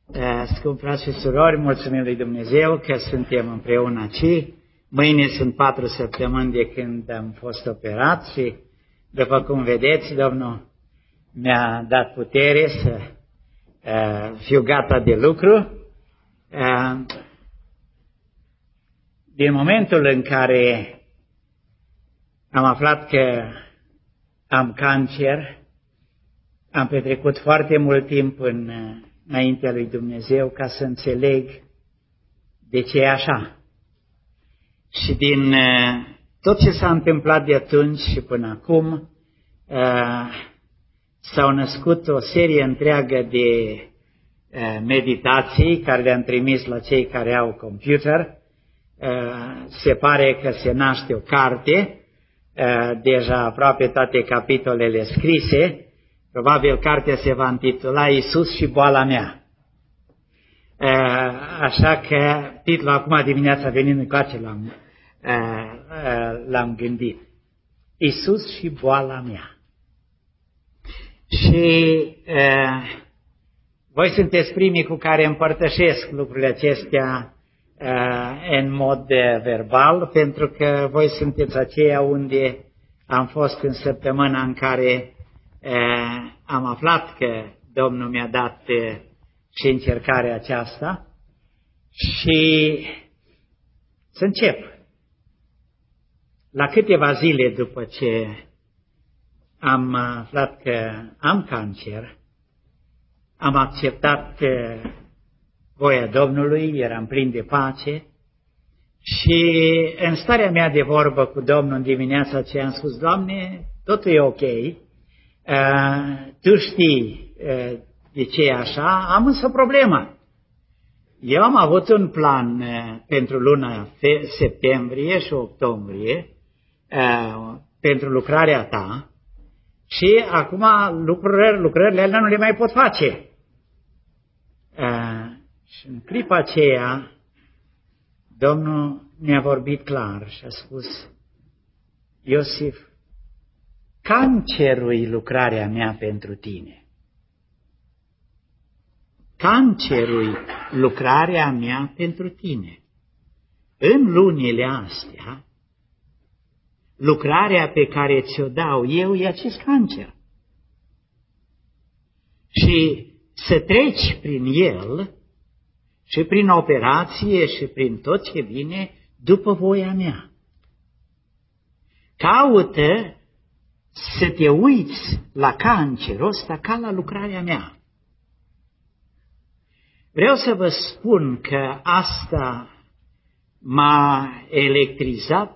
Scumpi frați și surori, mulțumim lui Dumnezeu că suntem împreună aici. Mâine sunt 4 săptămâni de când am fost operat și, după cum vedeți, Domnul mi-a dat putere să fiu gata de lucru. Din momentul în care am aflat că am cancer, am petrecut foarte mult timp înaintea lui Dumnezeu ca să înțeleg de ce e așa. Și din tot ce s-a întâmplat de atunci și până acum, s-au născut o serie întreagă de meditații care le-am trimis la cei care au computer. Se pare că se naște o carte, deja aproape toate capitolele scrise. Probabil cartea se va intitula Iisus și boala mea. Așa că titlul acum dimineața venind încoace l-am gândit. Iisus și boala mea. Și voi sunteți primii cu care împărtășesc lucrurile acestea în mod verbal, pentru că voi sunteți aceia unde am fost în săptămâna în care am aflat că Domnul mi-a dat și încercarea aceasta și să încep. La câteva zile după ce am aflat că am cancer, am acceptat voia Domnului, eram plin de pace și în starea mea de vorbă cu Domnul în dimineața aceea am spus: Doamne, totul e ok, Tu știi de ce e așa, am însă o problemă. Eu am avut un plan pentru luna septembrie și octombrie pentru lucrarea Ta și acum lucrările alea nu le mai pot face. Și în clipa aceea Domnul mi-a vorbit clar și a spus: Iosif, cancerul-i lucrarea mea pentru tine. Cancerul-i lucrarea mea pentru tine. În lunile astea, lucrarea pe care ți-o dau eu e acest cancer. Și să treci prin el și prin operație și prin tot ce vine după voia mea. Caută să te uiți la cancerul ăsta ca la lucrarea mea. Vreau să vă spun că asta m-a electrizat.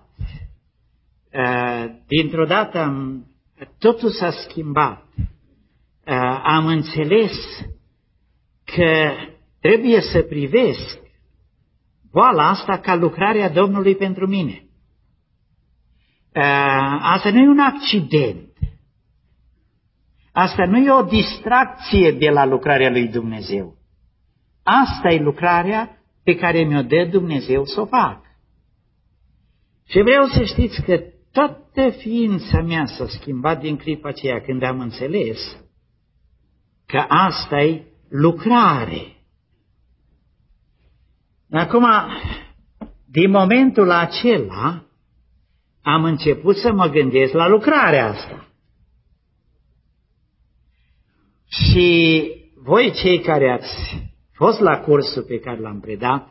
Dintr-o dată totul s-a schimbat. Am înțeles că trebuie să privesc boala asta ca lucrarea Domnului pentru mine. Asta nu e un accident. Asta nu e o distracție de la lucrarea lui Dumnezeu. Asta e lucrarea pe care mi-o dă Dumnezeu să o fac. Și vreau să știți că toată ființa mea s-a schimbat din clipa aceea când am înțeles că asta e lucrare. Acum, din momentul acela, am început să mă gândesc la lucrarea asta. Și voi, cei care ați fost la cursul pe care l-am predat,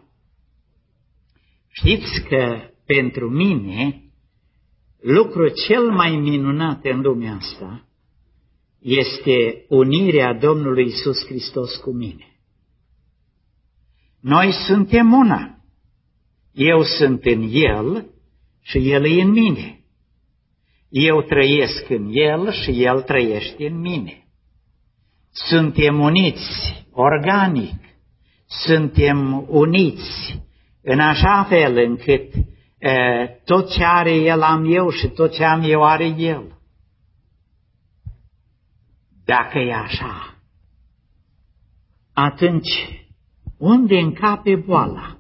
știți că pentru mine lucrul cel mai minunat în lumea asta este unirea Domnului Iisus Hristos cu mine. Noi suntem una. Eu sunt în El și El e în mine. Eu trăiesc în El și El trăiește în mine. Suntem uniți organic. Suntem uniți în așa fel încât tot ce are El am eu și tot ce am eu are El. Dacă e așa, atunci unde încape boala?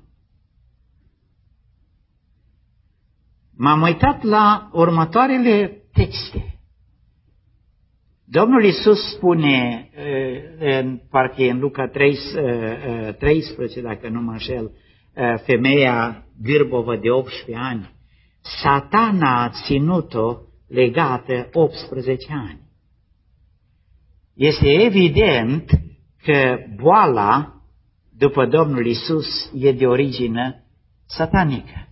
M-am uitat la următoarele texte. Domnul Iisus spune, parcă în Luca 13, dacă nu mă înșel, femeia gârbovă de 18 ani, Satana a ținut-o legată 18 ani. Este evident că boala, după Domnul Iisus, e de origine satanică.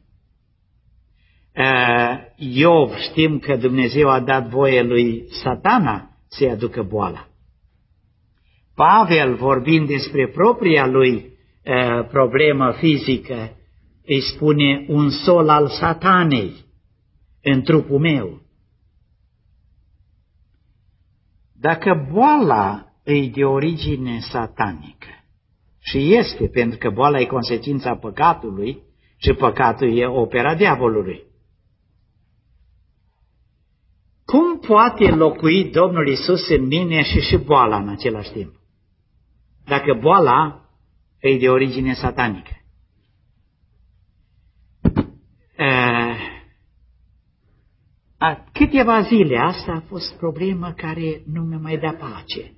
Iov, știm că Dumnezeu a dat voie lui Satana să-i aducă boala. Pavel, vorbind despre propria lui problemă fizică, îi spune un sol al satanei în trupul meu. Dacă boala e de origine satanică, și este, pentru că boala e consecința păcatului și păcatul e opera diavolului, cum poate locui Domnul Iisus în mine și boala în același timp? Dacă boala e de origine satanică. Câteva zile asta a fost problemă care nu mi-a mai dat pace.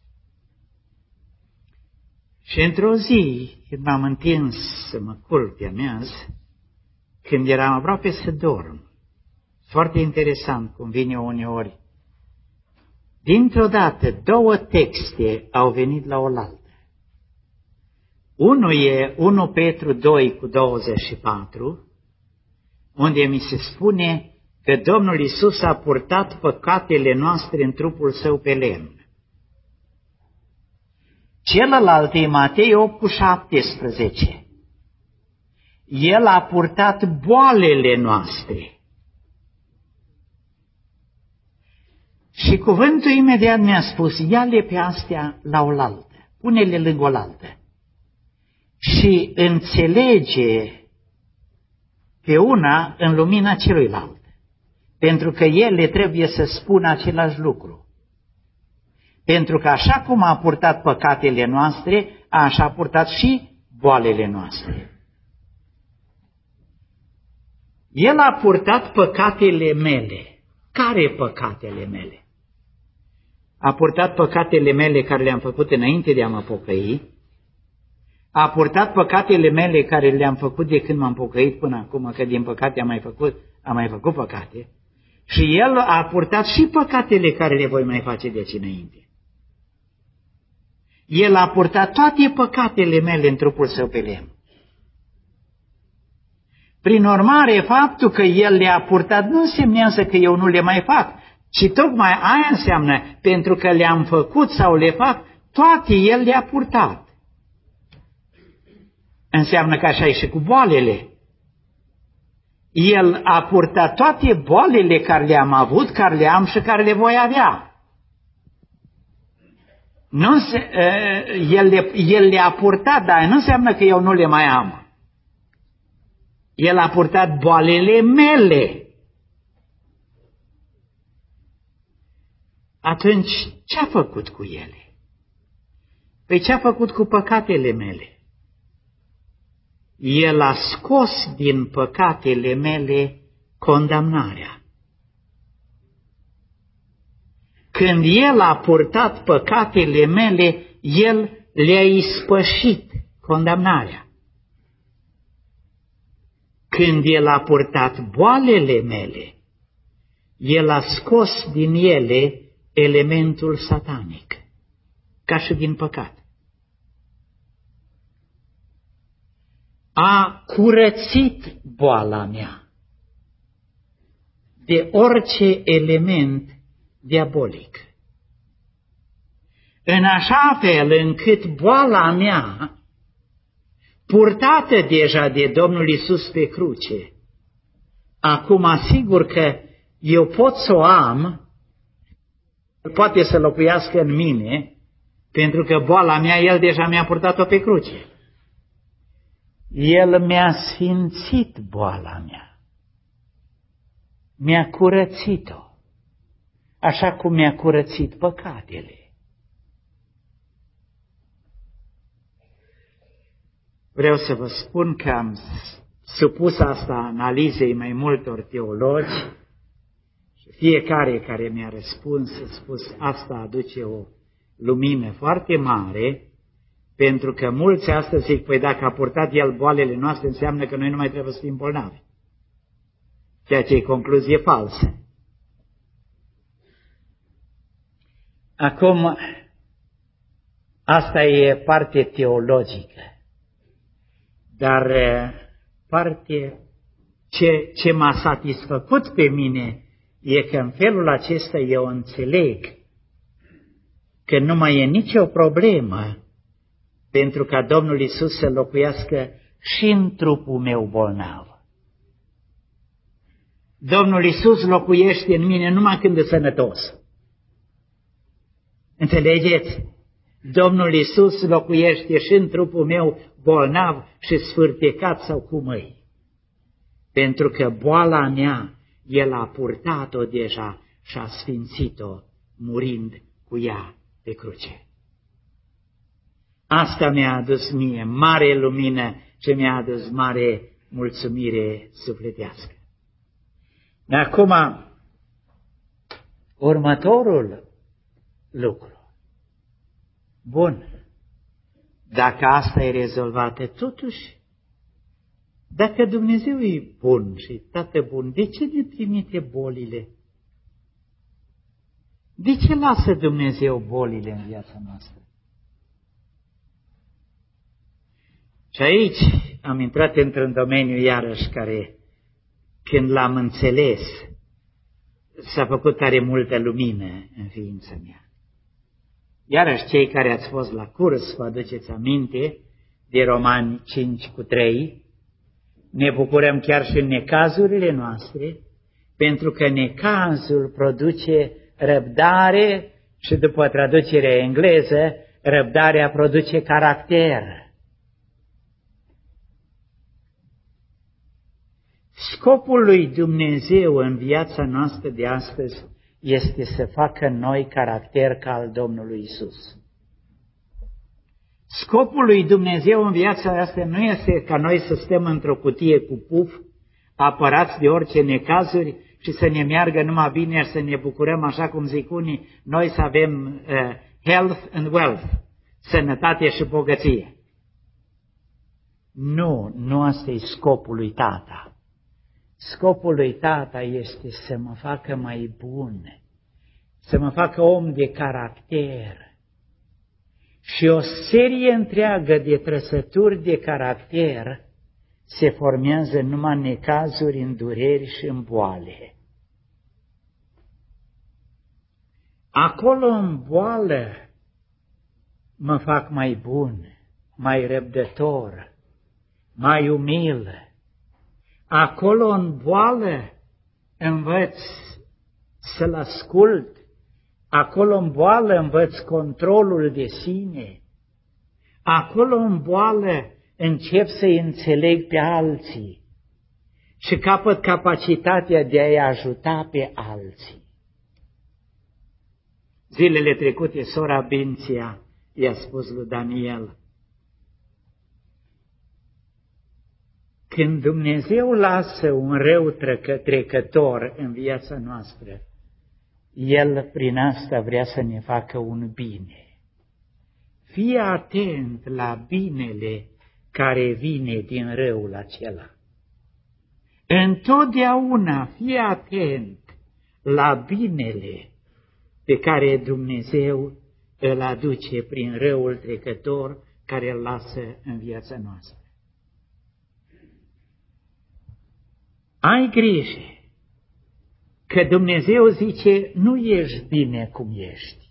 Și într-o zi, când m-am întins să mă culc de amiază, când eram aproape să dorm, foarte interesant cum vine uneori, dintr-o dată 2 texte au venit la oaltă. Unul e 1 Petru 2:24, unde mi se spune că Domnul Iisus a purtat păcatele noastre în trupul său pe lemn. Celălalt e Matei 8:17. El a purtat boalele noastre. Și cuvântul imediat mi-a spus, ia-le pe astea la oaltă, pune-le lângă oaltă și înțelege pe una în lumina celuilalt, pentru că ele trebuie să spună același lucru. Pentru că așa cum a purtat păcatele noastre, așa a purtat și boalele noastre. El a purtat păcatele mele. Care păcatele mele? A purtat păcatele mele care le-am făcut înainte de a mă pocăi, a purtat păcatele mele care le-am făcut de când m-am pocăit până acum, că din păcate am mai făcut păcate, și El a purtat și păcatele care le voi mai face de aici înainte. El a purtat toate păcatele mele în trupul său pe lemn. Prin urmare, faptul că El le-a purtat nu însemnează că eu nu le mai fac, ci tocmai aia înseamnă, pentru că le-am făcut sau le fac, toate El le-a purtat. Înseamnă că așa e și cu boalele. El a purtat toate boalele care le-am avut, care le am și care le voi avea. El le-a purtat, dar nu înseamnă că eu nu le mai am. El a purtat boalele mele. Atunci, ce a făcut cu ele? Păi ce a făcut cu păcatele mele? El a scos din păcatele mele condamnarea. Când El a purtat păcatele mele, El le-a ispășit condamnarea. Când El a purtat boalele mele, El a scos din ele elementul satanic, ca și din păcat. A curățit boala mea de orice element diabolic, în așa fel încât boala mea, purtată deja de Domnul Iisus pe cruce, acum asigur că eu pot să o am, poate să locuiască în mine, pentru că boala mea, El deja mi-a purtat-o pe cruce. El mi-a sfințit boala mea, mi-a curățit-o, așa cum mi-a curățit păcatele. Vreau să vă spun că am supus asta analizei mai multor teologi și Fiecare care mi-a răspuns a spus, asta aduce o lumină foarte mare, pentru că mulți astăzi zic, păi dacă a purtat el boalele noastre, înseamnă că noi nu mai trebuie să fim bolnavi. Ceea ce e concluzie falsă. Acum, asta e parte teologică, dar ce m-a satisfăcut pe mine e că în felul acesta eu înțeleg că nu mai e nicio problemă pentru ca Domnul Iisus să locuiască și în trupul meu bolnav. Domnul Iisus locuiește în mine numai când e sănătos. Înțelegeți? Domnul Iisus locuiește și în trupul meu bolnav și sfârtecat sau cum îi. Pentru că boala mea, El a purtat-o deja și a sfințit-o, murind cu ea pe cruce. Asta mi-a adus mie mare lumină și mi-a adus mare mulțumire sufletească. Acum, următorul lucru. Bun, dacă asta e rezolvată, totuși, dacă Dumnezeu e bun și Tată bun, de ce ne trimite bolile? De ce lasă Dumnezeu bolile în viața noastră? Și aici am intrat într-un domeniu iarăși care, când l-am înțeles, s-a făcut tare multă lumină în ființa mea. Iarăși cei care ați fost la curs, vă aduceți aminte de Romani 5:3, ne bucurăm chiar și în necazurile noastre, pentru că necazul produce răbdare și după traducerea engleză, răbdarea produce caracter. Scopul lui Dumnezeu în viața noastră de astăzi este să facă în noi caracter ca al Domnului Isus. Scopul lui Dumnezeu în viața asta nu este ca noi să stăm într-o cutie cu puf, apărați de orice necazuri și să ne meargă numai bine și să ne bucurăm, așa cum zic unii, noi să avem health and wealth, sănătate și bogăție. Nu asta e scopul lui Tata. Scopul lui Tata este să mă facă mai bun, să mă facă om de caracter. Și o serie întreagă de trăsături de caracter se formează numai în necazuri, în dureri și în boale. Acolo în boală mă fac mai bun, mai răbdător, mai umil. Acolo în boală învăț să-L ascult, acolo în boală învăț controlul de sine, acolo în boală încep să-i înțeleg pe alții și capăt capacitatea de a-i ajuta pe alții. Zilele trecute, sora Binția i-a spus lui Daniel, când Dumnezeu lasă un rău trecător în viața noastră, El prin asta vrea să ne facă un bine. Fii atent la binele care vine din răul acela. Întotdeauna fii atent la binele pe care Dumnezeu îl aduce prin răul trecător care îl lasă în viața noastră. Ai grijă că Dumnezeu zice, nu ești bine cum ești.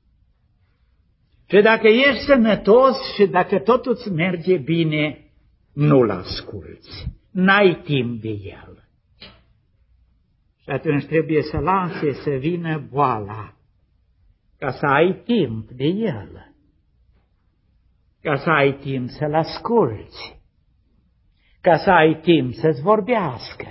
Și dacă ești sănătos și dacă totul îți merge bine, nu-L asculți. N-ai timp de El. Și atunci trebuie să lase să vină boala, ca să ai timp de El, ca să ai timp să-L asculți, ca să ai timp să-ți vorbească.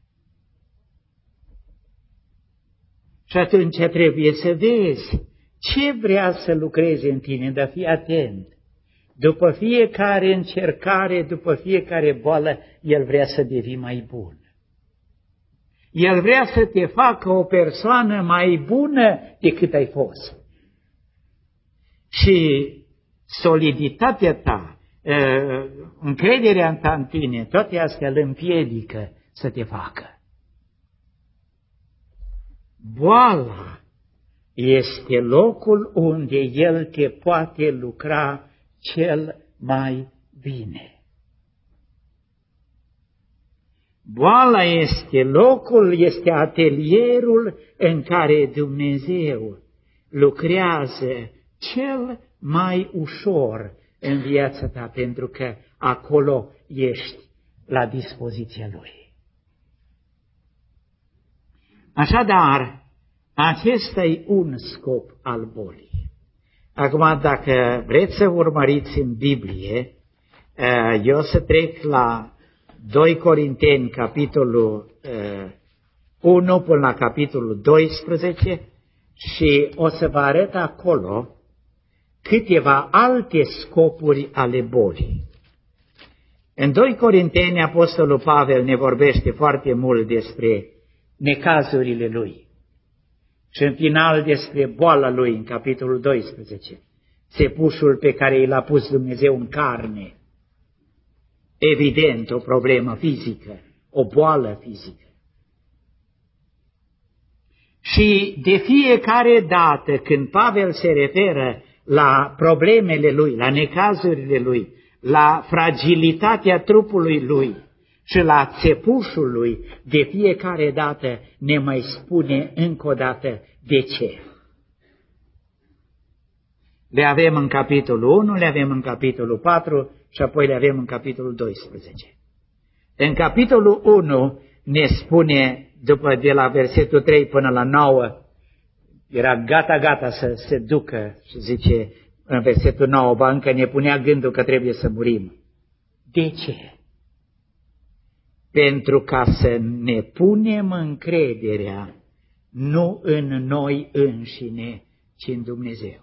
Și atunci trebuie să vezi ce vrea să lucreze în tine, dar fii atent. După fiecare încercare, după fiecare boală, El vrea să devii mai bun. El vrea să te facă o persoană mai bună decât ai fost. Și soliditatea ta, încrederea ta în tine, toate astea îl împiedică să te facă. Boala este locul unde El te poate lucra cel mai bine. Boala este locul, este atelierul în care Dumnezeu lucrează cel mai ușor în viața ta, pentru că acolo ești la dispoziția Lui. Așadar, acesta e un scop al bolii. Acum, dacă vreți să urmăriți în Biblie, eu să trec la 2 Corinteni, capitolul 1 până la capitolul 12 și o să vă arăt acolo câteva alte scopuri ale bolii. În 2 Corinteni, Apostolul Pavel ne vorbește foarte mult despre necazurile lui și în final despre boala lui în capitolul 12, țepușul pe care i l-a pus Dumnezeu în carne. Evident, o problemă fizică, o boală fizică. Și de fiecare dată când Pavel se referă la problemele lui, la necazurile lui, la fragilitatea trupului lui și la țepușul lui, de fiecare dată ne mai spune încă o dată de ce. Le avem în capitolul 1, le avem în capitolul 4 și apoi le avem în capitolul 12. În capitolul 1 ne spune, după de la versetul 3 până la 9, era gata să se ducă și zice în versetul 9, ba încă ne punea gândul că trebuie să murim. De ce? Pentru ca să ne punem încrederea nu în noi înșine, ci în Dumnezeu.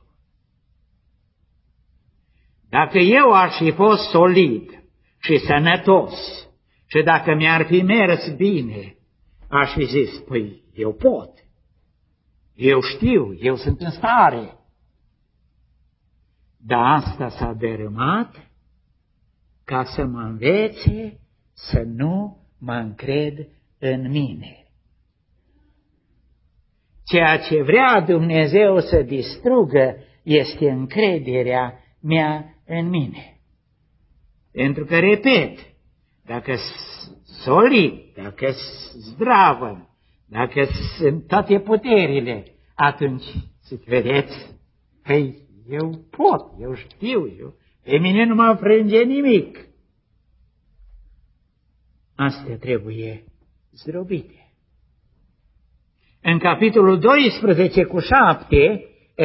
Dacă eu aș fi fost solid și sănătos și dacă mi-ar fi mers bine, aș fi zis, păi eu pot, eu știu, eu sunt în stare. Dar asta s-a dărâmat ca să mă învețe să nu mă încred în mine. Ceea ce vrea Dumnezeu să distrugă este încrederea mea în mine. Pentru că, repet, dacă solid, dacă zdravă, dacă sunt toate puterile, atunci, vedeți, păi eu pot, eu știu, pe mine nu mă frânge nimic. Astea trebuie zdrobite. În capitolul 12 cu 7,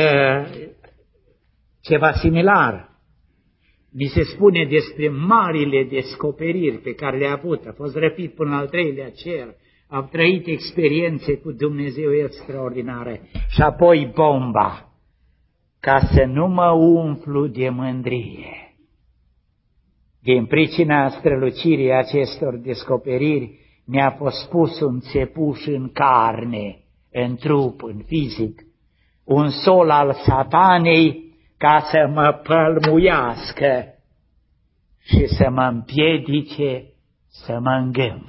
ceva similar. Mi se spune despre marile descoperiri pe care le-a avut. A fost răpit până al 3-lea cer, a trăit experiențe cu Dumnezeu extraordinare și apoi bomba, ca să nu mă umflu de mândrie. Din pricina strălucirii acestor descoperiri mi-a fost pus un țepuș în carne, în trup, în fizic, un sol al satanei, ca să mă pălmuiască și să mă împiedice să mă îngânf.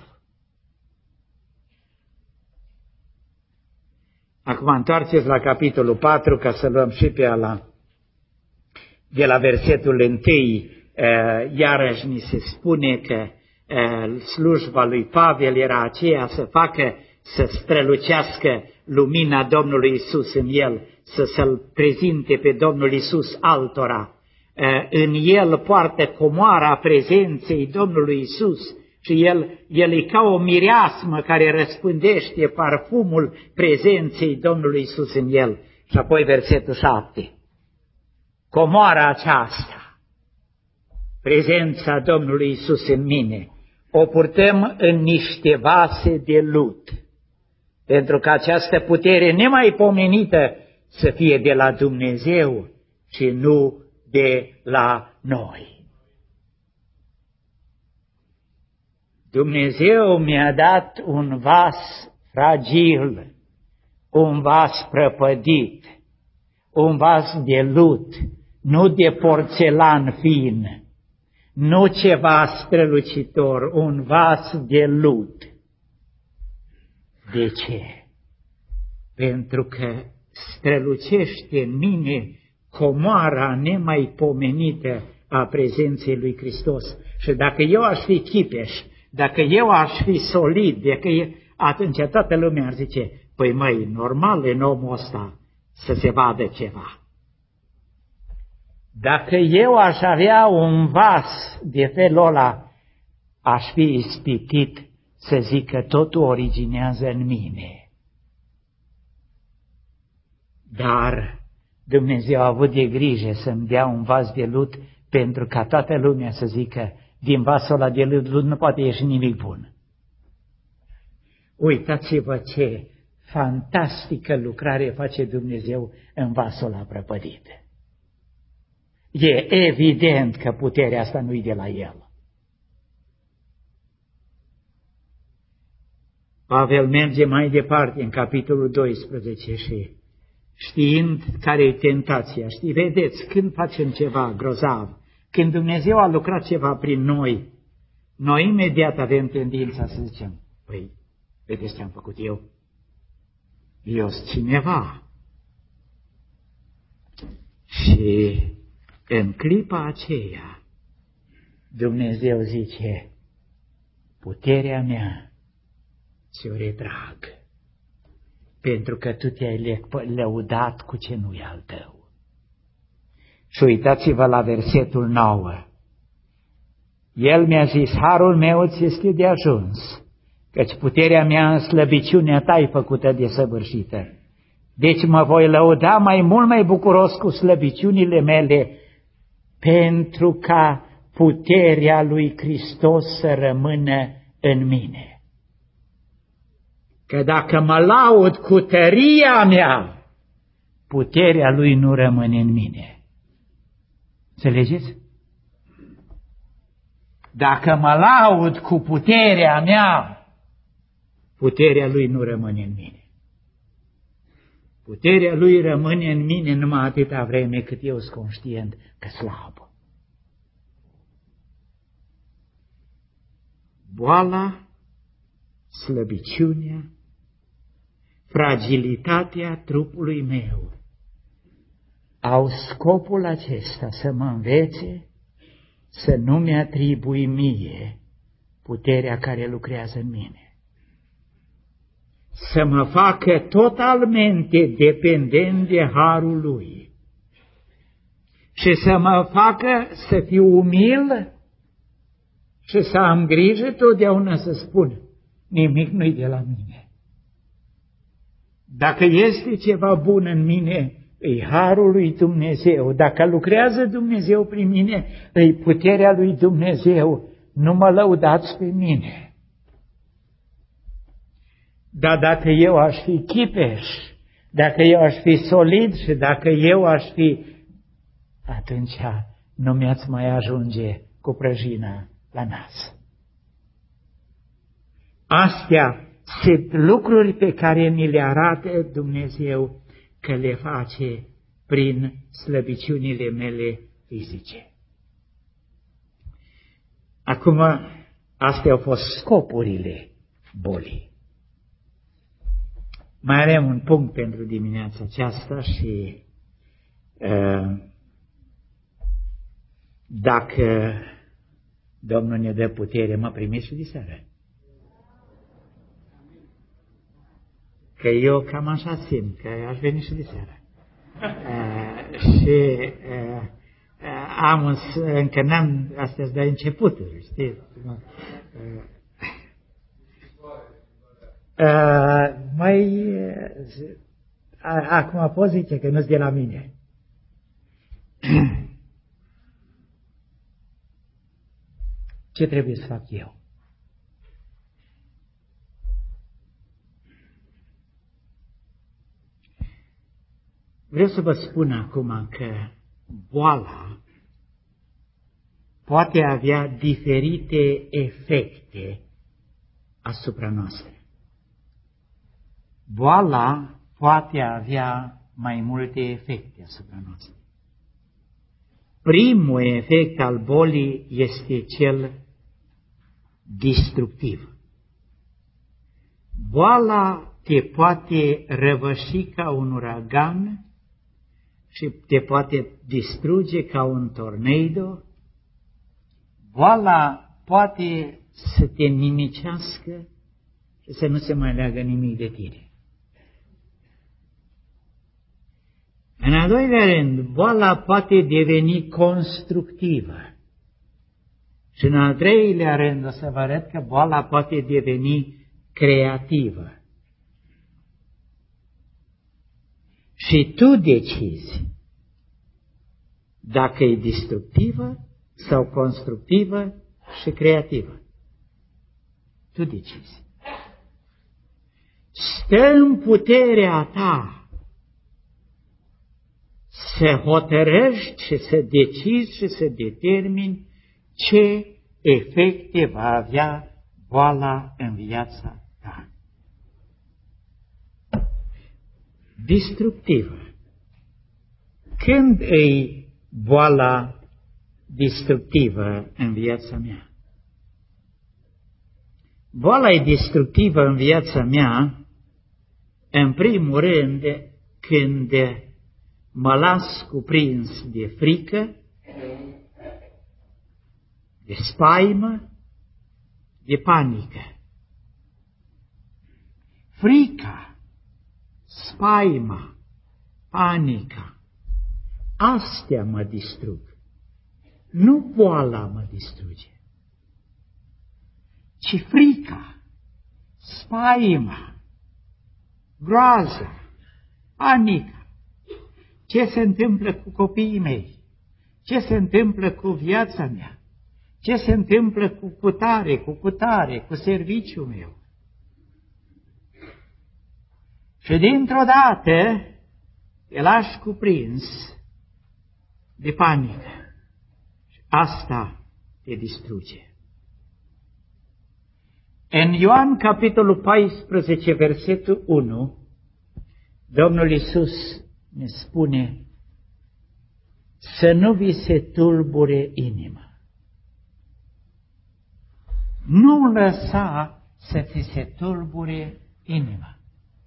Acum întoarceți la capitolul 4 ca să luăm și pe ala. De la versetul 1, iarăși ni se spune că slujba lui Pavel era aceea să facă să strălucească lumina Domnului Isus în el, să-L prezinte pe Domnul Isus altora. În el poartă comoara prezenței Domnului Isus și el e ca o mireasmă care răspândește parfumul prezenței Domnului Isus în el. Și apoi versetul 7. Comoara aceasta, prezența Domnului Isus în mine, o purtăm în niște vase de lut, pentru că această putere nemaipomenită să fie de la Dumnezeu și nu de la noi. Dumnezeu mi-a dat un vas fragil, un vas prăpădit, un vas de lut, nu de porțelan fin, nu ceva strălucitor, un vas de lut. De ce? Pentru că strălucește în mine comoara nemaipomenită a prezenței lui Hristos. Și dacă eu aș fi chipeș, dacă eu aș fi solid, atunci toată lumea ar zice, păi măi, normal în omul ăsta să se vadă ceva. Dacă eu aș avea un vas de felul ăla, aș fi ispitit să zic că totul originează în mine. Dar Dumnezeu a avut de grijă să-mi dea un vas de lut pentru ca toată lumea să zică, din vasul ăla de lut nu poate ieși nimic bun. Uitați-vă ce fantastică lucrare face Dumnezeu în vasul ăla prăpădit. E evident că puterea asta nu-i de la El. Pavel merge mai departe în capitolul 12 și știind care e tentația, vedeți, când facem ceva grozav, când Dumnezeu a lucrat ceva prin noi, noi imediat avem tendința să zicem, păi, vedeți ce am făcut eu? Eu sunt cineva. Și în clipa aceea, Dumnezeu zice, puterea mea ți-o retrag, pentru că tu te-ai lăudat cu ce nu e al tău. Și uitați-vă la versetul 9. El mi-a zis, harul meu ți este de ajuns, căci puterea mea în slăbiciunea ta e făcută desăvârșită. Deci mă voi lăuda mai mult mai bucuros cu slăbiciunile mele, pentru ca puterea lui Hristos să rămână în mine. Că dacă mă laud cu tăria mea, puterea lui nu rămâne în mine. Înțelegeți? Dacă mă laud cu puterea mea, puterea lui nu rămâne în mine. Puterea lui rămâne în mine numai atâta vreme cât eu sunt conștient că slab. Boala, slăbiciunea, fragilitatea trupului meu au scopul acesta să mă învețe să nu-mi atribui mie puterea care lucrează în mine. Să mă facă totalmente dependent de harul lui și să mă facă să fiu umil și să am grijă totdeauna să spun, nimic nu-i de la mine. Dacă este ceva bun în mine, e harul lui Dumnezeu. Dacă lucrează Dumnezeu prin mine, e puterea lui Dumnezeu. Nu mă lăudați pe mine. Dar dacă eu aș fi chipeș, dacă eu aș fi solid și dacă eu aș fi, atunci nu mi-ați mai ajunge cu prăjina la nas. Astea sunt lucruri pe care ni le arată Dumnezeu că le face prin slăbiciunile mele fizice. Acum, astea au fost scopurile bolii. Mai avem un punct pentru dimineața aceasta și dacă Domnul ne dă putere, mă primiți și de seară. Că eu cam așa simt, că aș veni și de seară. Și încă n-am, astea-s de începuturi, știi? Acum pot zice că nu-s de la mine. Ce trebuie să fac eu? Vreau să vă spun acum că boala poate avea diferite efecte asupra noastră. boala poate avea mai multe efecte asupra noastră. Primul efect al bolii este cel destructiv. Boala te poate răvăși ca un uragan și te poate distruge ca un tornado. Boala poate să te nimicească și să nu se mai leagă nimic de tine. În al doilea rând, boala poate deveni constructivă. Și în al treilea rând, o să vă arăt că boala poate deveni creativă. Și tu decizi dacă e destructivă sau constructivă și creativă. Tu decizi. Stă în puterea ta să hotărăști și să decizi și să determini ce efecte va avea boala în viața ta. Destructivă. Când e boala destructivă în viața mea? Boala e destructivă în viața mea, în primul rând, când mă las cuprins de frică, de spaimă, de panică. Frica, spaima, panica, astea mă distrug. Nu boala mă distruge, ci frica, spaima, groaza, panica. Ce se întâmplă cu copiii mei? Ce se întâmplă cu viața mea? Ce se întâmplă cu cutare, cu serviciul meu? Și dintr-o dată te lași cuprins de panică. Și asta te distruge. În Ioan, capitolul 14, versetul 1, Domnul Iisus ne spune să nu vi se tulbure inima. Nu lăsa să ți se tulbure inima.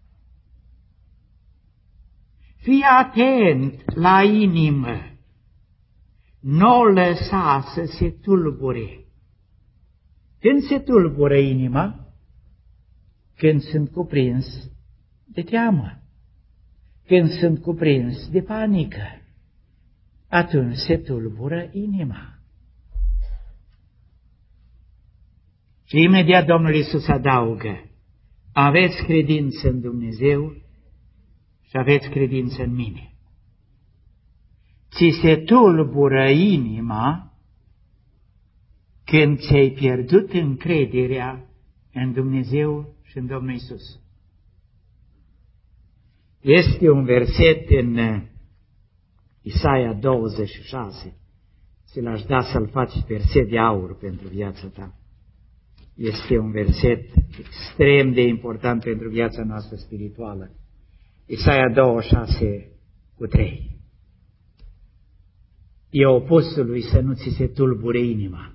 Fii atent la inimă. Nu lăsa să se tulbure. Când se tulbură inima? Când sunt cuprins de teamă. Când sunt cuprins de panică, atunci se tulbură inima. Și imediat Domnul Iisus adaugă, aveți credință în Dumnezeu și aveți credință în mine. Ți se tulbură inima când ți-ai pierdut încrederea în Dumnezeu și în Domnul Iisus. Este un verset în Isaia 26, ți l-aș da să-l faci verset de aur pentru viața ta. Este un verset extrem de important pentru viața noastră spirituală. Isaia 26 cu 3. E opusul lui să nu ți se tulbure inima.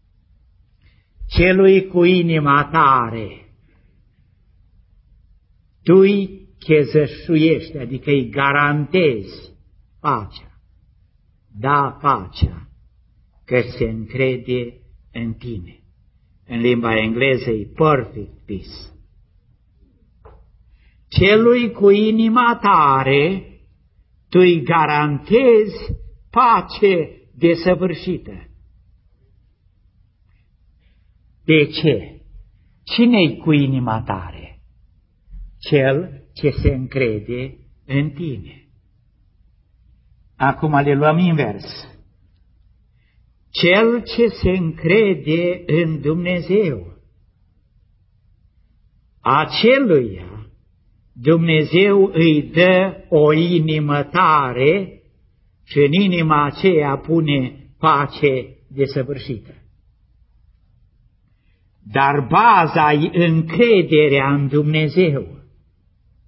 Celui cu inima tare, tu îi chezășuiești, adică îi garantezi pacea. Da, pacea, că se încrede în tine. În limba engleză e perfect peace. Celui cu inima tare, tu îi garantezi pace desăvârșită. De ce? Cine-i cu inima tare? Cel ce se încrede în tine. Acum le luăm invers. Cel ce se încrede în Dumnezeu, aceluia Dumnezeu îi dă o inimă tare și în inima aceea pune pace desăvârșită. Dar baza e încrederea în Dumnezeu.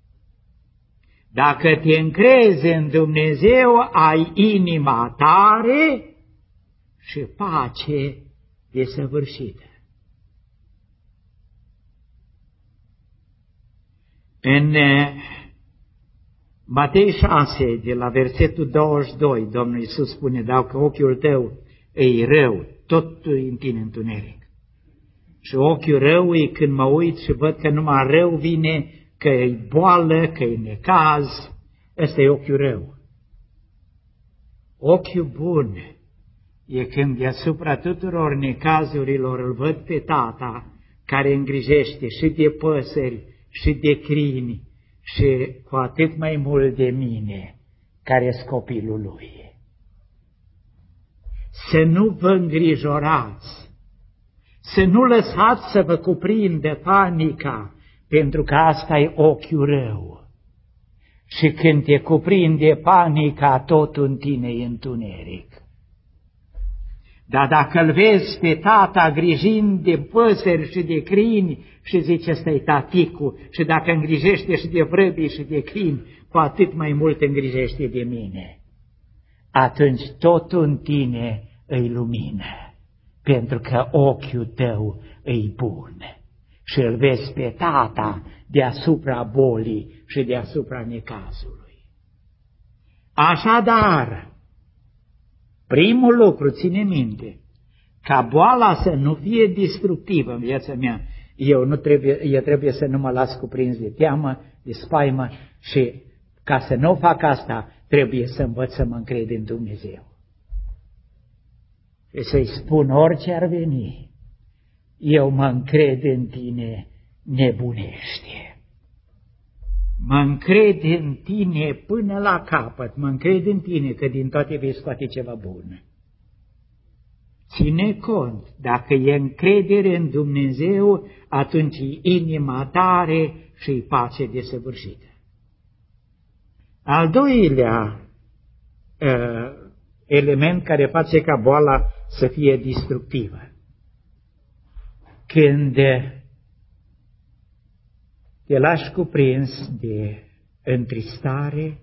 Dacă te încrezi în Dumnezeu, ai inima tare și pace desăvârșită. În Matei 6, de la versetul 22, Domnul Iisus spune, dacă ochiul tău e rău, tot în tine întuneric. Și ochiul rău e când mă uit și văd că numai rău vine, că e boală, că e necaz, ăsta e ochiul rău. Ochiul bun e când deasupra tuturor necazurilor îl văd pe Tata care îngrijește și de păsări și de crini și cu atât mai mult de mine care-s copilul Lui. Să nu vă îngrijorați, să nu lăsați să vă cuprindă panica, pentru că asta e ochiul rău. Și când te cuprinde panica, tot în tine e întuneric. Dar dacă îl vezi pe Tata grijind de păsări și de crini și zice, ăsta-i taticul, și dacă îngrijește și de vrăbii și de crini, cu atât mai mult îngrijește de mine, atunci tot în tine îi lumină, pentru că ochiul tău îi bun și îl vezi pe Tata deasupra bolii și deasupra necazului. Așadar, primul lucru, ține minte, ca boala să nu fie destructivă în viața mea, eu trebuie să nu mă las cuprins de teamă, de spaimă și ca să nu fac asta, trebuie să învăț să mă încred în Dumnezeu. Și să-i spun orice ar veni, eu mă încred în tine, nebunește. Mă încred în tine până la capăt, mă încred în tine că din toate vei scoate ceva bun. Ține cont, dacă e încredere în Dumnezeu, atunci e inima tare și e pace desăvârșită. Al doilea element care face ca boala să fie destructivă. Când te lași cuprins de întristare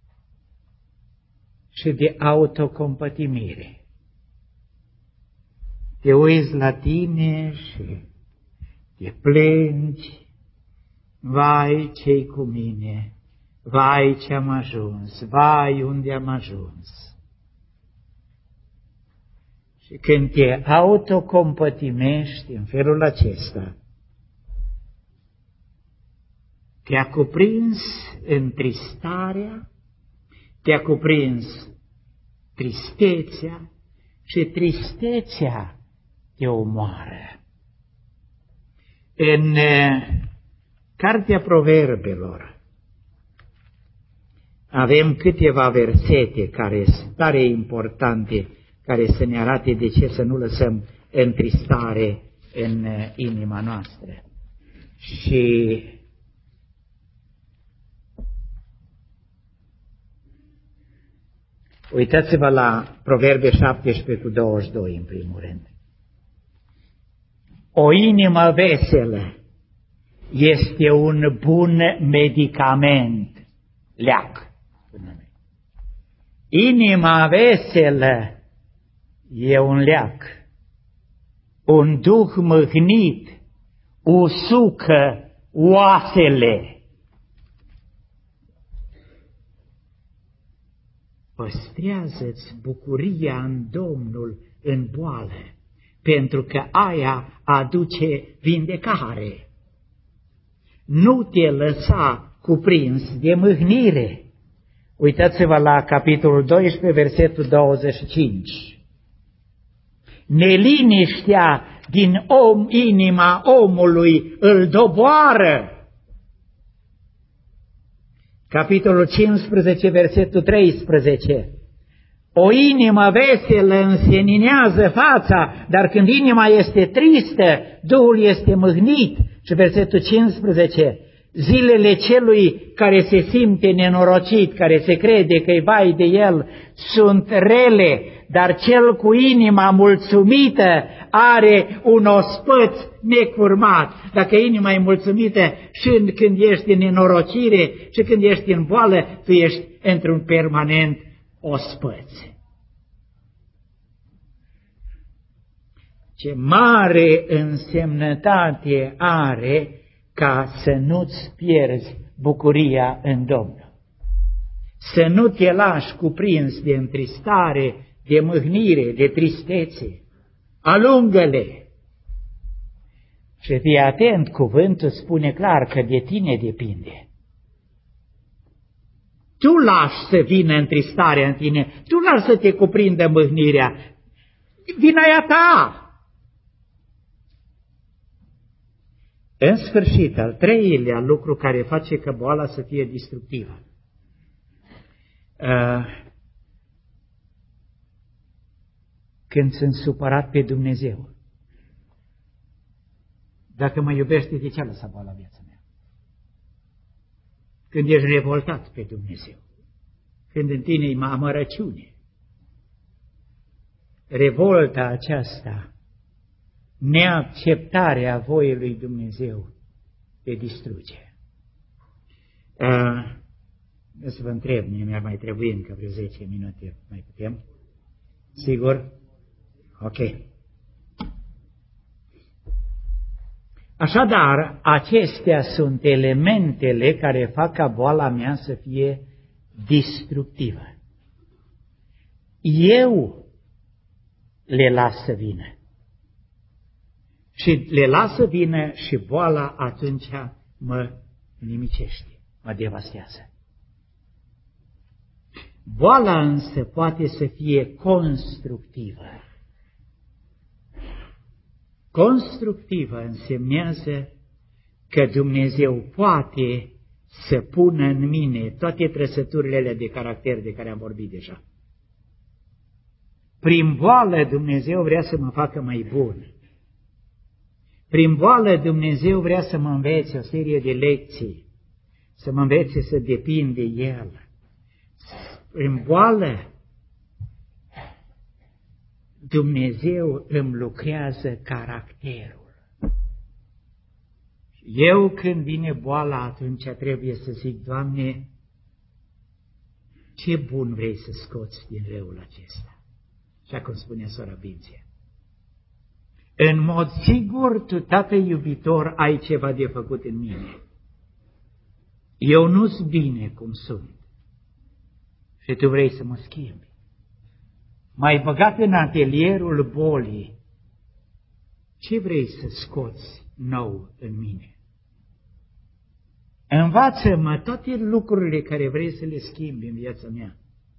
și de autocompătimire. Te uiți la tine și te plângi, vai ce-i cu mine, vai ce-am ajuns, vai unde am ajuns. Și când te autocompătimești în felul acesta, te-a cuprins întristarea, te-a cuprins tristețea și tristețea te omoară. În Cartea Proverbelor avem câteva versete care sunt tare importante, care să ne arate de ce să nu lăsăm întristare în inima noastră. Și uitați-vă la Proverbe 17:22 în primul rând. O inimă veselă este un bun medicament, leac. Inima veselă e un leac. Un duh mâhnit usucă oasele. Păstrează-ți bucuria în Domnul în boală, pentru că aia aduce vindecare. Nu te lăsa cuprins de mâhnire. Uitați-vă la capitolul 12, versetul 25. Neliniștea din inima omului îl doboară. Capitolul 15, versetul 13. O inimă veselă înseninează fața, dar când inima este tristă, Duhul este mâhnit. Și versetul 15. Zilele celui care se simte nenorocit, care se crede că-i vai de el, sunt rele, dar cel cu inima mulțumită are un ospăț necurmat. Dacă inima e mulțumită și când ești în nenorocire și când ești în boală, tu ești într-un permanent ospăț. Ce mare însemnătate are ca să nu-ți pierzi bucuria în Domnul. Să nu te lași cuprins de întristare, de mâhnire, de tristețe. Alungă-le! Și fii atent, cuvântul spune clar că de tine depinde. Tu lași să vină întristarea în tine, tu lași să te cuprindă mâhnirea. Vina e a ta! În sfârșit, al treilea lucru care face ca boala să fie destructivă. Când sunt supărat pe Dumnezeu. Dacă mă iubește, de ce a lăsat boala viața mea? Când ești revoltat pe Dumnezeu. Când în tine e amărăciune. Revolta aceasta, neacceptarea voii lui Dumnezeu, te distruge. Să vă întreb, mi-ar mai trebui încă vreo 10 minute, mai putem? Sigur? Ok. Așadar, acestea sunt elementele care fac ca boala mea să fie destructivă. Eu le las să vină. Și le las să vină și boala atunci mă nimicește, mă devastează. Boala însă poate să fie constructivă. Constructivă însemnează că Dumnezeu poate să pună în mine toate trăsăturile de caracter de care am vorbit deja. Prin boală Dumnezeu vrea să mă facă mai bun. Prin boală Dumnezeu vrea să mă învețe o serie de lecții, să mă învețe să depind de El. Prin boală Dumnezeu îmi lucrează caracterul. Eu când vine boala, atunci trebuie să zic, Doamne, ce bun vrei să scoți din răul acesta? Așa cum spunea sora Binția. În mod sigur, tu, Tată iubitor, ai ceva de făcut în mine. Eu nu-s bine cum sunt. Și tu vrei să mă schimbi. M-ai băgat în atelierul bolii. Ce vrei să scoți nou în mine? Învață-mă toate lucrurile care vrei să le schimbi în viața mea.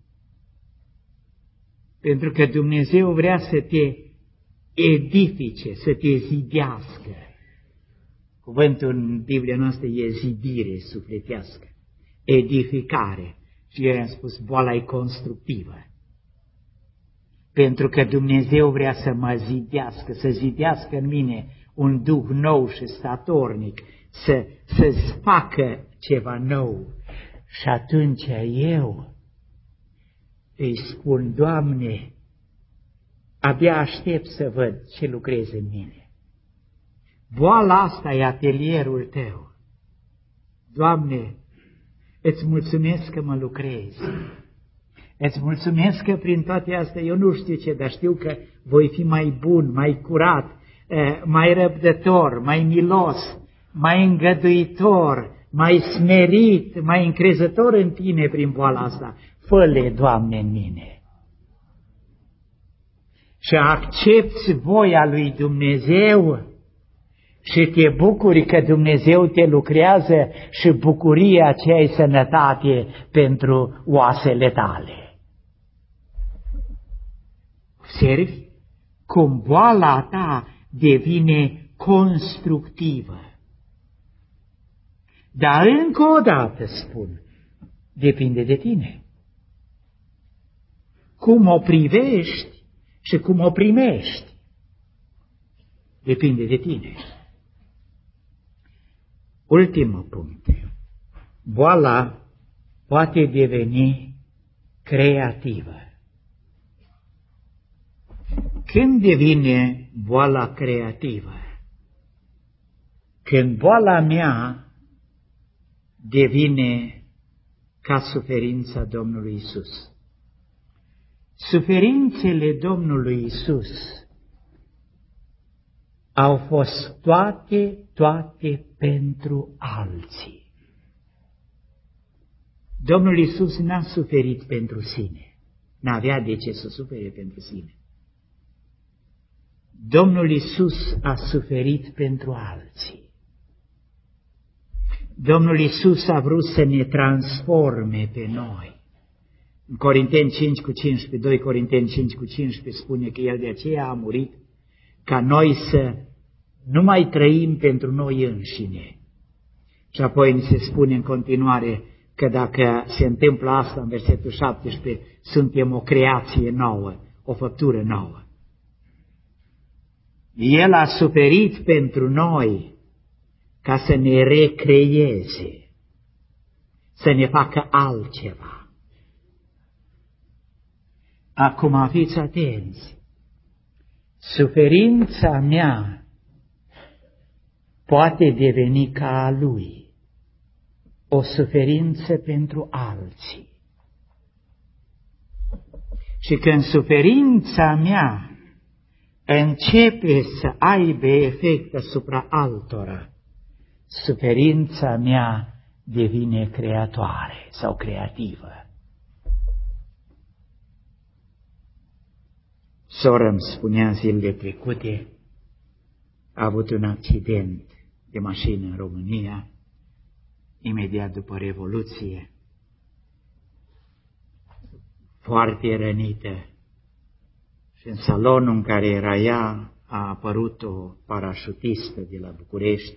Pentru că Dumnezeu vrea să te edifice, să te zidească. Cuvântul în Biblia noastră e zidire sufletească, edificare. Și eu am spus, boala e constructivă. Pentru că Dumnezeu vrea să mă zidească, să zidească în mine un duh nou și statornic, să-ți facă ceva nou. Și atunci eu îi spun, Doamne, abia aștept să văd ce lucrezi în mine. Boala asta e atelierul tău. Doamne, îți mulțumesc că mă lucrezi. Îți mulțumesc că prin toate astea, eu nu știu ce, dar știu că voi fi mai bun, mai curat, mai răbdător, mai milos, mai îngăduitor, mai smerit, mai încrezător în tine prin boala asta. Fă-le, Doamne, în mine. Și accepți voia lui Dumnezeu și te bucuri că Dumnezeu te lucrează și bucuria aceea e sănătate pentru oasele tale. Observi cum boala ta devine constructivă. Dar încă o dată spun, depinde de tine. Cum o privești și cum o primești, depinde de tine. Ultimul punct. Boala poate deveni creativă. Când devine boala creativă? Când boala mea devine ca suferința Domnului Isus. Suferințele Domnului Isus au fost toate pentru alții. Domnul Isus n-a suferit pentru sine, n-avea de ce să sufere pentru sine. Domnul Isus a suferit pentru alții. Domnul Isus a vrut să ne transforme pe noi. În Corinteni 5:15, 2 Corinteni 5:15 spune că El de aceea a murit, ca noi să nu mai trăim pentru noi înșine. Și apoi ni se spune în continuare că dacă se întâmplă asta în versetul 17, suntem o creație nouă, o făptură nouă. El a suferit pentru noi ca să ne recreeze, să ne facă altceva. Acum fiți atenți, suferința mea poate deveni ca a Lui, o suferință pentru alții. Și când suferința mea începe să aibă efect asupra altora, suferința mea devine creatoare sau creativă. Sora îmi spunea zilele trecute, a avut un accident de mașină în România, imediat după Revoluție, foarte rănită. Și în salonul în care era ea a apărut o parașutistă de la București.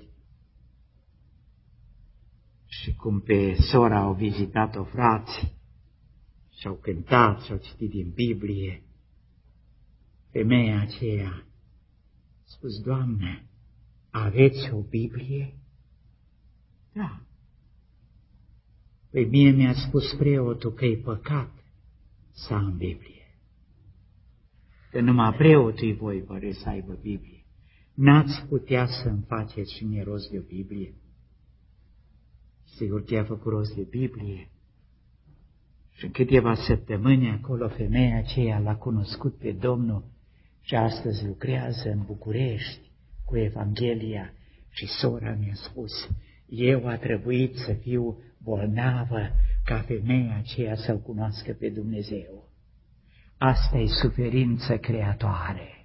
Și cum pe sora au vizitat-o frați și au cântat și au citit din Biblie, femeia aceea a spus, Doamne, aveți o Biblie? Da. Păi mie mi-a spus preotul că e păcat să am Biblie. Că numai preotul voi pare să aibă Biblie. N-ați putea să-mi faceți și mie rost de o Biblie? Sigur că i-a făcut rost de Biblie. Și în câteva săptămâni acolo femeia aceea l-a cunoscut pe Domnul și astăzi lucrează în București cu Evanghelia. Și sora mi-a spus, eu a trebuit să fiu bolnavă ca femeia aceea să-L cunoască pe Dumnezeu. Asta e suferință creatoare.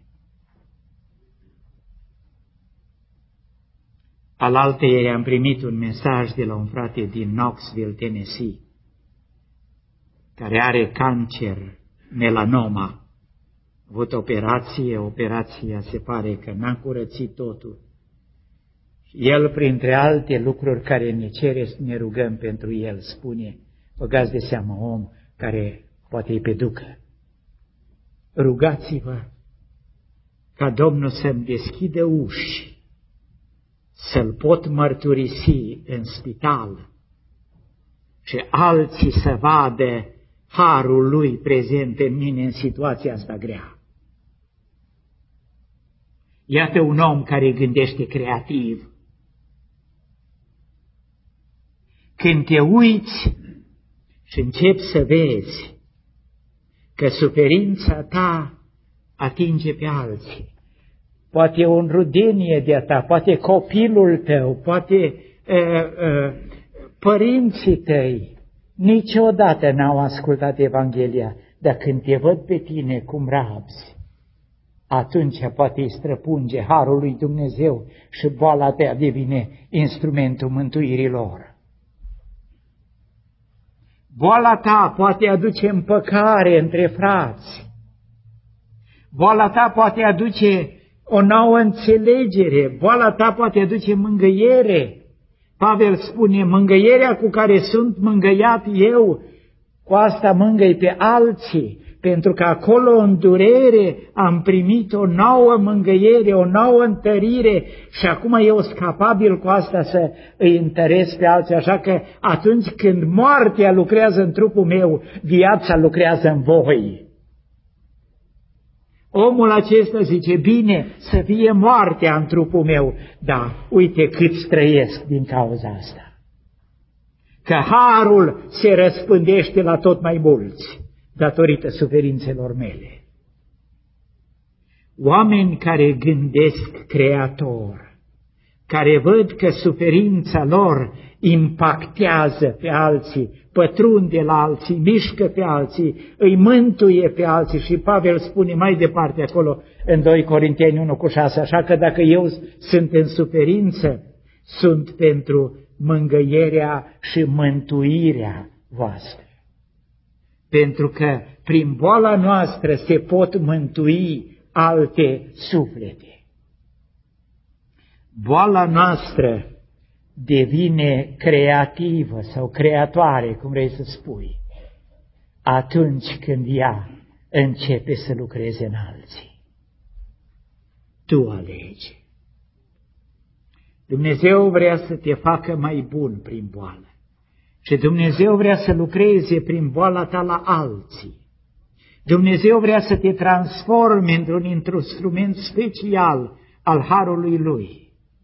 Alaltăieri am primit un mesaj de la un frate din Knoxville, Tennessee, care are cancer, melanoma. A avut operația se pare că n-a curățit totul. El, printre alte lucruri care ne cere să ne rugăm pentru el, spune, băgați de seamă om care poate îi peducă. Rugați-vă ca Domnul să-mi deschidă uși, să-L pot mărturisi în spital și alții să vadă harul Lui prezent în mine în situația asta grea. Iată un om care gândește creativ. Când te uiți și începi să vezi că suferința ta atinge pe alții, poate o rudenie de-a ta, poate copilul tău, poate părinții tăi, niciodată n-au ascultat Evanghelia, dar când te văd pe tine cum rabzi, atunci poate îi străpunge harul lui Dumnezeu și boala ta devine instrumentul mântuirii lor. Boala ta poate aduce împăcare între frați. Boala ta poate aduce o nouă înțelegere. Boala ta poate aduce mângâiere. Pavel spune, mângâierea cu care sunt mângâiat eu, cu asta mângâi pe alții. pentru că acolo în durere am primit o nouă mângâiere, o nouă întărire și acum eu sunt capabil cu asta să îi întăresc pe alții, așa că atunci când moartea lucrează în trupul meu, viața lucrează în voi. Omul acesta zice, bine, să fie moartea în trupul meu, dar uite cât trăiesc din cauza asta. Că harul se răspândește la tot mai mulți, datorită suferințelor mele. Oameni care gândesc creator, care văd că suferința lor impactează pe alții, pătrunde la alții, mișcă pe alții, îi mântuie pe alții și Pavel spune mai departe acolo în 2 Corinteni 1:6, așa că dacă eu sunt în suferință, sunt pentru mângâierea și mântuirea voastră. Pentru că prin boala noastră se pot mântui alte suflete. Boala noastră devine creativă sau creatoare, cum vrei să spui, atunci când ea începe să lucreze în alții. Tu alegi. Dumnezeu vrea să te facă mai bun prin boală și Dumnezeu vrea să lucreze prin boala ta la alții. Dumnezeu vrea să te transforme într-un instrument special al harului Lui.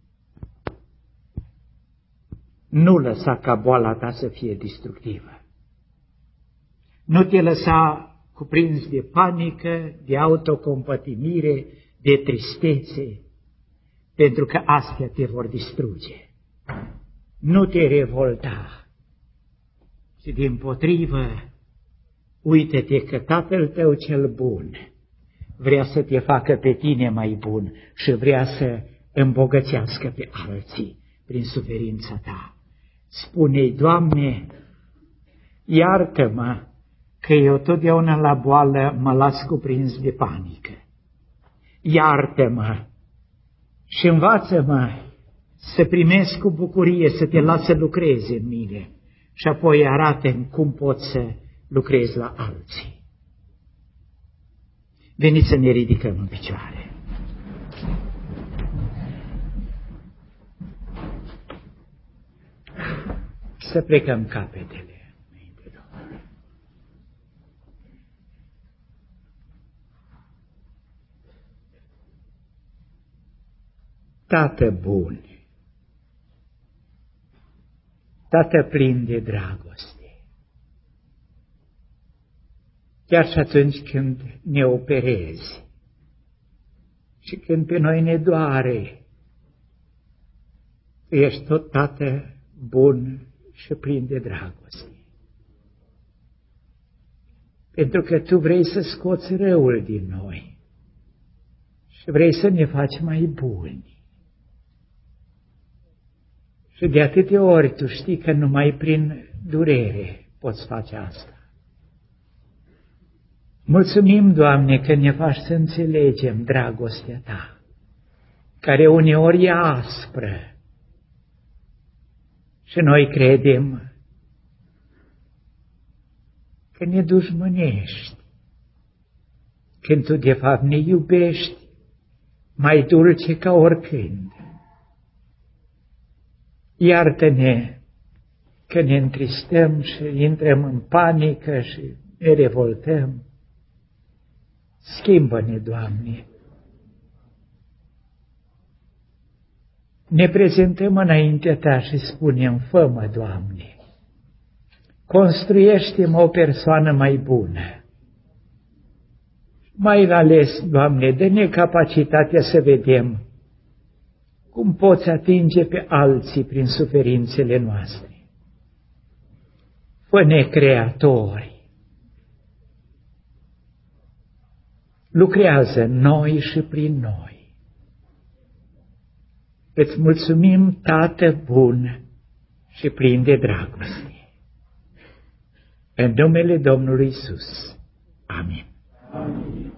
Nu lăsa ca boala ta să fie destructivă. Nu te lăsa cuprins de panică, de autocompătimire, de tristețe, pentru că astea te vor distruge. Nu te revolta, ci dimpotrivă, uite-te că Tatăl tău cel bun vrea să te facă pe tine mai bun și vrea să îmbogățească pe alții prin suferința ta. Spune-i, Doamne, iartă-mă că eu totdeauna la boală mă las cuprins de panică. Iartă-mă și învață-mă să primesc cu bucurie, să te las să lucrezi în mine și apoi arată-mi cum pot să lucrez la alții. Veniți să ne ridicăm în picioare. Să plecăm capetele înainte Domnului. Tată bun, Tată plin de dragoste, chiar și atunci când ne operezi și când pe noi ne doare, Tu ești tot Tată bun și plin de dragoste. Pentru că Tu vrei să scoți răul din noi și vrei să ne faci mai buni. Și de atâtea ori Tu știi că numai prin durere poți face asta. Mulțumim, Doamne, că ne faci să înțelegem dragostea Ta, care uneori e aspră, și noi credem că ne dușmănești, când Tu de fapt ne iubești mai dulce ca oricând. Iartă-ne că ne întristăm și intrăm în panică și ne revoltăm. Schimbă-ne, Doamne! Ne prezentăm înaintea Ta și spunem, fă-mă, Doamne, construiește-mă o persoană mai bună. Mai ales, Doamne, dă-ne capacitatea să vedem cum poți atinge pe alții prin suferințele noastre. Fă-ne creatori. Lucrează în noi și prin noi. Îți mulțumim, Tată bun și plin de dragoste. În numele Domnului Iisus. Amin.